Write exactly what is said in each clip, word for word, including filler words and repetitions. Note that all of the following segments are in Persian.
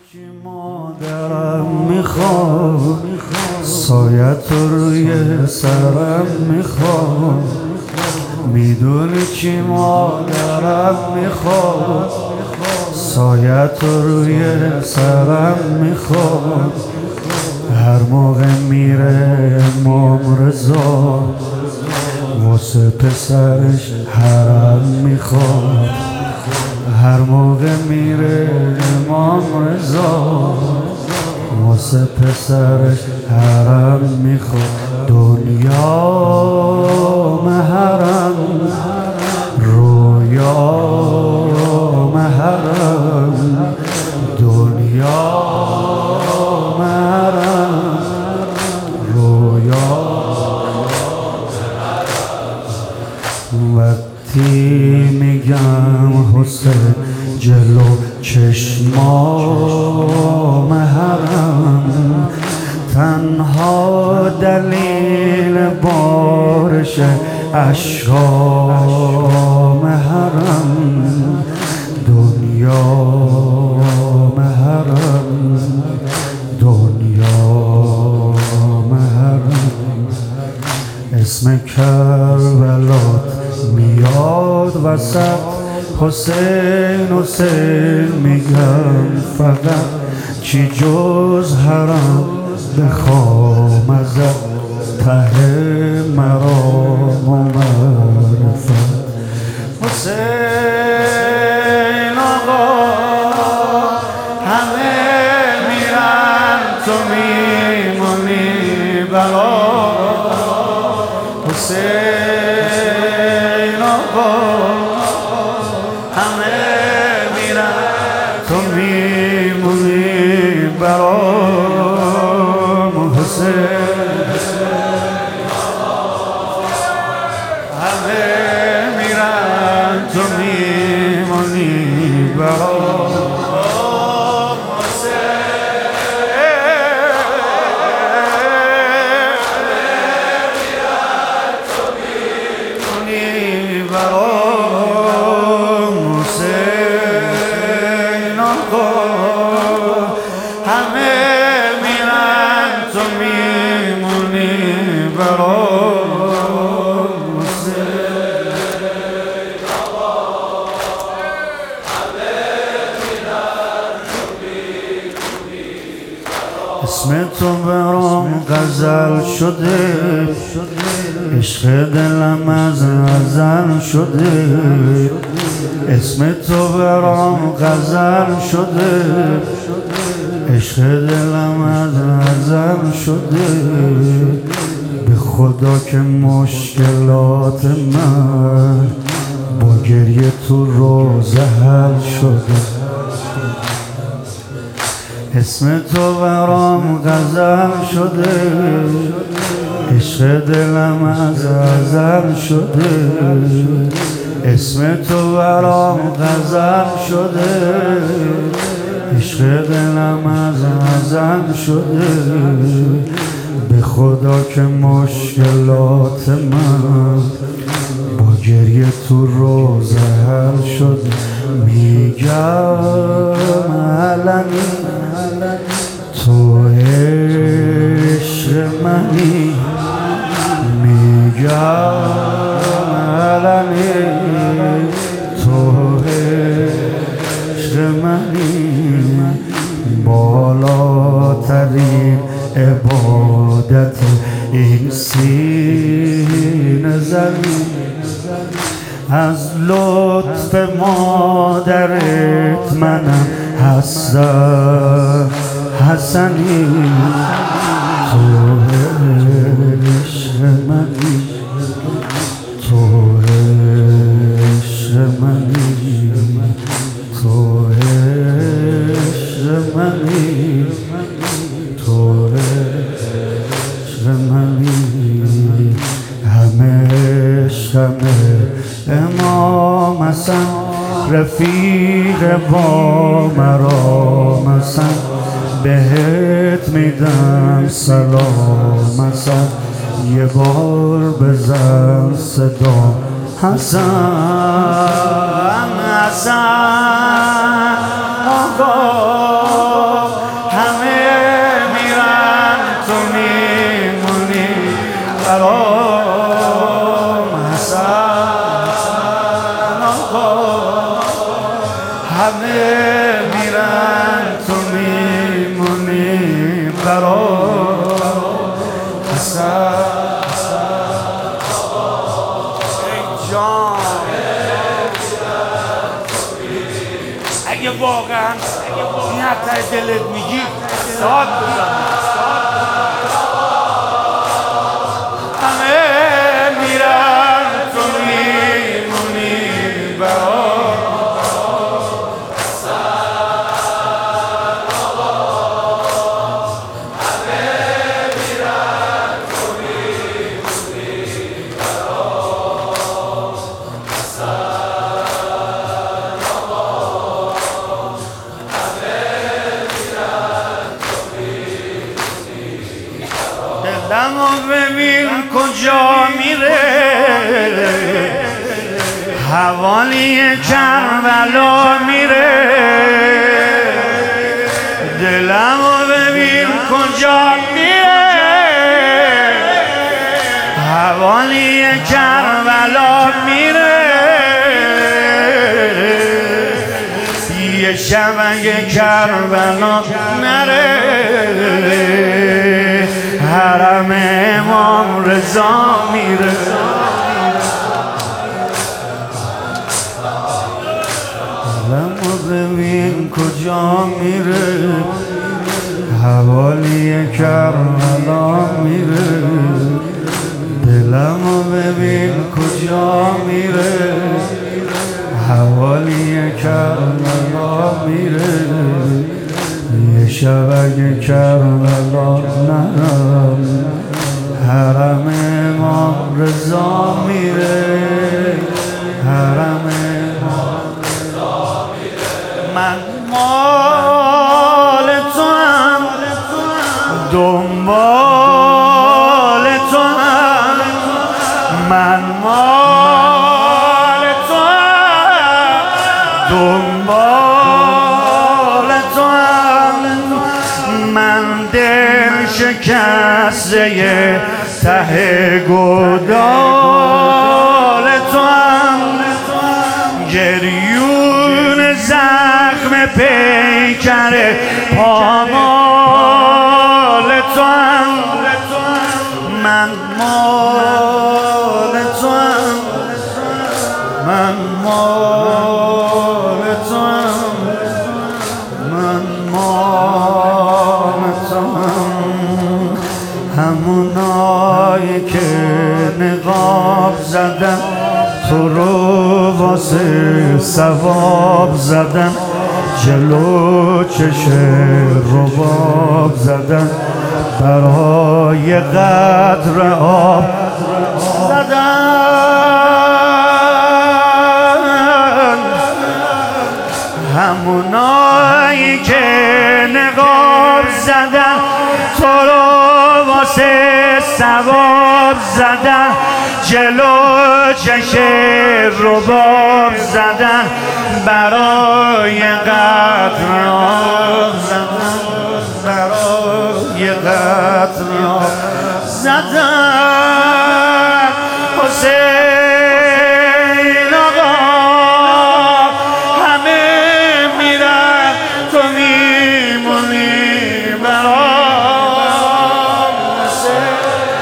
چی مادرم میخواد، سایت رو روی سرم میخواد. میدونی چی مادرم میخواد، سایت رو روی سرم میخواد. هر موقع میره امام رضا، واسه پسرش حرم میخواد. هر موقع میره امام رضا، واسه پسرش حرم میخواد. دنیا محرم، رویا محرم. دنیا محرم، رویا وقتی میگم حسین جلو چشما محرم، تنها دلیل بارش عشقا محرم. دنیا محرم، دنیا محرم. اسم کربلات میاد وسط، حسین حسین میگم فقط. چی جز حرم بخوام ازت، ته مرام و معرفت. حسین آقا همه میرن تو میمونی بلا. حسین آقا همه میرن تو میمونی برام. حسین همه میرن تو میمونی برام. همه میرن تو میمونی برام. حسین آقا همه میرن تو میمونی برام. اسم تو برام غزل شده، عشق دلم از ازل شده. اسم تو برام غزل شده، عشق دلم از ازل شده. به خدا که مشکلات من با گریه تو روزه حل شده. اسم تو برام غزل شده، عشق دلم از ازل شده. اسم تو برام غزل شده، عشق دلم از ازل شده. به خدا که مشکلات من با گریه تو روزه حل شده. میگم علنی تو عشق منی، میگم علنی تو عشق منی. بالاترین عبادت این سینه زمین، از لطف مادرت منم حسن حسنی. تو عشق منی، تو عشق منی، تو عشق منی، تو عشق منی. همه عشقمه امام حسن، رفیق با مرام حسن. بهت میدم سلام حسن، یه بار بزن صدا حسن. حسن آقا میرن تو میمونی برا حسن جان. اگه واقعا این حتی دلت میگی ساد بزن همه میرن تو میمونی برا دلمو ببین کجا میره حوالی کربلا میره دلمو ببین کجا میره حوالی کربلا میره یه شب اگه کربلا نره حرم امام رضا میره دلمو ببین کجا میره حوالی کربلا میره دلمو ببین کجا میره حوالی کربلا میره یه شب اگه کربلا نرم حرم امام رضا میره حرم امام رضا میره من مال تو هم دنبال تو هم من مال تو هم دنبال تو هم من دل شکسته ته گودال تو هم گریون زخم پیکر پامال تو هم من مال تو هم من مال تو هم من مال تو هم همونایی که نقاب زدن تو رو واسه ثواب زدن جلو چشم رباب زدن برای قدر آب زدن همونایی که نقاب زدن تو رو واسه ثواب زدن جلو چشم رباب زدن برای قدر آب زدن برای قدر آب زدن حسین آقا همه میرن تو میمونی برام حسین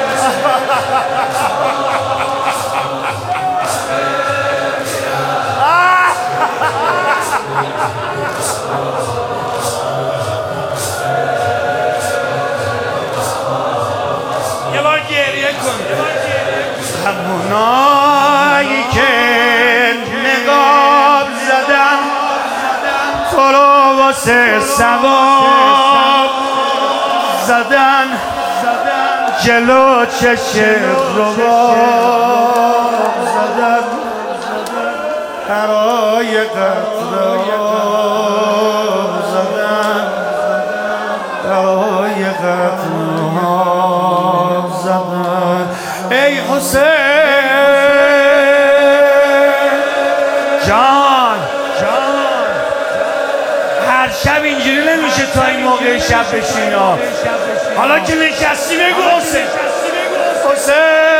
یه بار گریه کن همونایی که نقاب زدن تو رو واسه ثواب زدن جلو چشم رباب زدن برای قتل آب زدن برای قتل آب زدن ای حسین جان جان هر شب اینجوری نمیشه تا این موقع شب بشین. حالا که نشستی بگو حسین حسین